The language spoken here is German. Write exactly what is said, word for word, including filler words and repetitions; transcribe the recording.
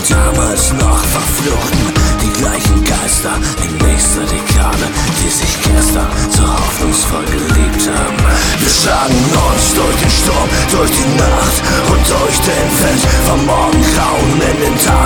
damals noch verfluchten die gleichen Geister in nächster Dekade, die sich gestern so hoffnungsvoll geliebt haben. Wir schlagen uns durch den Sturm, durch die Nacht und durch den Wind, vom Morgengrauen in den Tag.